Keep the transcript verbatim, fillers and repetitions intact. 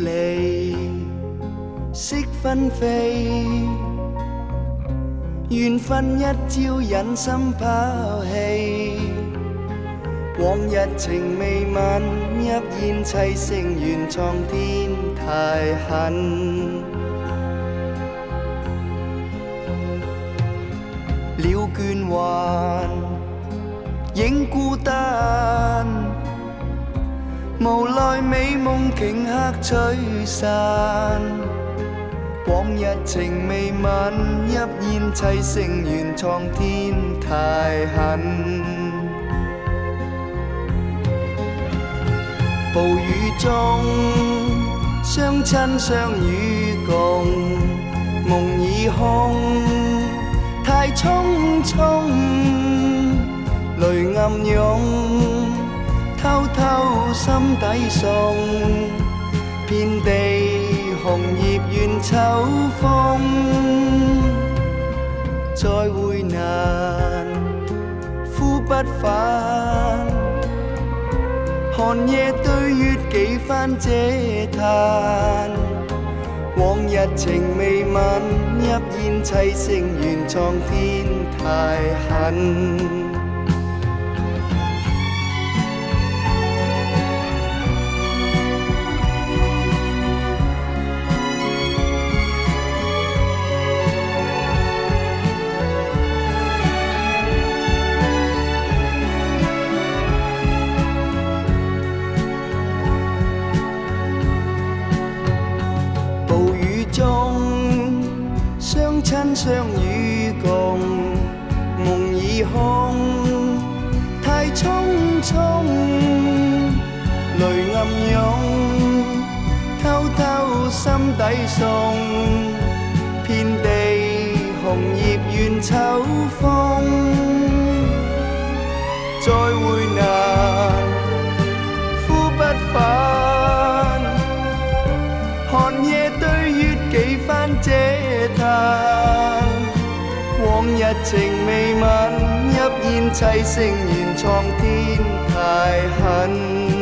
离，惜纷飞，缘分一朝忍心抛弃。往日情未泯，泣煙凄聲怨蒼天太狠。了倦還影孤單，無奈美夢頃刻吹散。往日情未泯，泣煙凄聲怨蒼天太狠。暴雨中，相親相與共，夢已空，太匆匆，淚暗湧，偷偷心底送，遍地紅葉怨秋風，再會難，呼不返。寒夜對月幾番嗟嘆，往日情未泯，泣煙凄聲怨蒼天太狠。親相與共，夢已空，太匆匆，淚暗湧，偷偷心底送，遍地紅葉怨秋風，再會難，呼不返，寒夜對月幾番嗟嘆。往日情未泯，泣煙凄聲怨蒼天太狠。